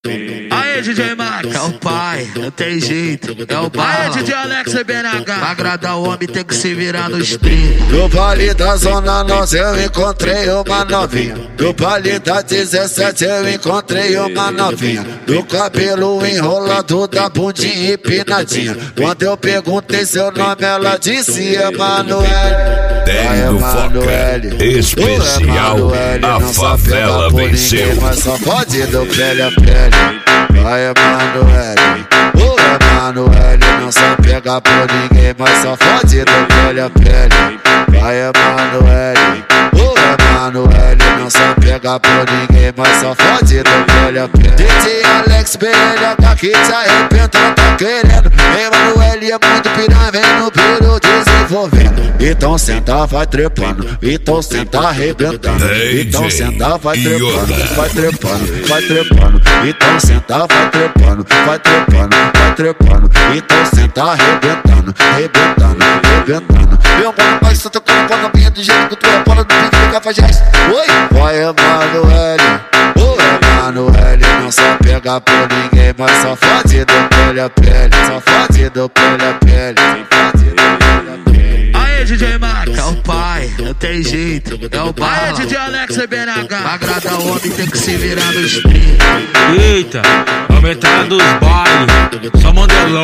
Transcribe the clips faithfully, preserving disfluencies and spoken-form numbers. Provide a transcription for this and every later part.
Aê, D J Max, É o pai, não tem jeito, é o bala. aê, D J Alex e B N H. Pra agradar o homem tem que se virar nos trinta. No vale da Zona Norte eu encontrei uma novinha. No vale da dezessete eu encontrei uma novinha. Do cabelo enrolado, da bundinha empinadinha. Quando eu perguntei seu nome ela disse Emanuele. Tem do Foca especial, a favela venceu. Mas só pode do pele a pele. Vai Emanuele, o Emanuele não só pega por ninguém, mas só fode do pele a pele. Vai Emanuele, o Emanuele não só pega por ninguém, mas só fode do pele a pele. D J Alex B N H que te arrebenta, tá querendo. Emanuele é muito piranha, vem no piro desenvolvendo. Então senta, vai trepando, então senta arrebentando. Então senta, vai trepando, vai trepando, vai trepando. Então senta, vai trepando, vai trepando, vai trepando. Então senta arrebentando, arrebentando, arrebentando. Meu mano, mas só tocando com a novinha do jeito que tu é bola do pique do Cafajeste. Oi, vai Emanuele, o Emanuele não só pega por ninguém, mas só fode do pele a pele, só fode do pele a pele, só fode do pele a pele. Aê, D J Max, É o pai, não tem jeito, é o aê, bala. D J Alex e B N Pra H. agradar o homem tem que se virar nos trinta. Eita, aumentada dos bailes, só mandelão.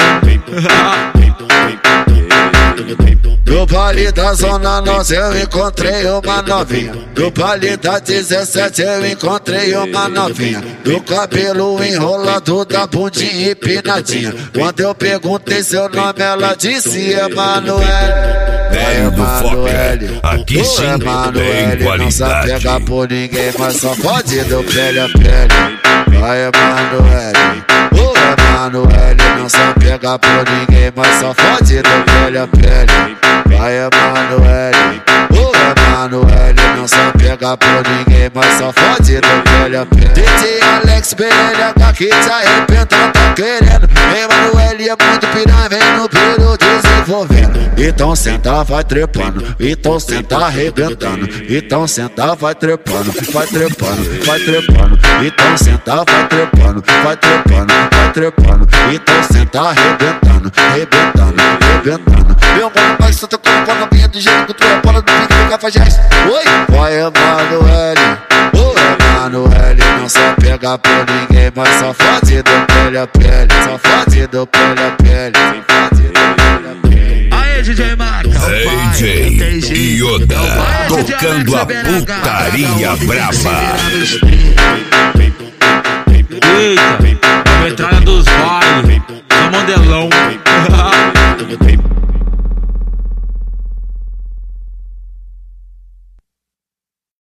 No vale da Zona Norte eu encontrei uma novinha. No vale da dezessete eu encontrei uma novinha. Do cabelo enrolado, da bundinha empinadinha. Quando eu perguntei seu nome ela disse Emanuele. Tem do Foca, aqui sim tem não só pega qualidade. por ninguém, mas só pode do pele a pele. Vai Emanuele, o Emanuele não só pega por ninguém, mas só fode do pele a pele. Vai Emanuele, o Emanuele não só pega por ninguém, mas só fode do pele a pele. D J Alex B N H que te arrebenta, tá querendo. Emanuele é muito piranha, vem no piro desenvolvendo. Então senta, vai trepando, então senta arrebentando. Então senta, vai trepando, vai trepando, vai trepando. Então senta, vai trepando, vai trepando, vai trepando. Então senta arrebentando, arrebentando, arrebentando. Meu mano, mas só tocando com a novinha do jeito que tu é bola do pique do Cafajeste. Oi, vai Emanuele, o Emanuele não só pega por ninguém, mas só fode do pele a pele, só fode do pele a pele, só fode do pele a pele. Aê, D J Max, D J Yoda tocando a putaria braba. Eita, aumentada dos bailes, só mandelão.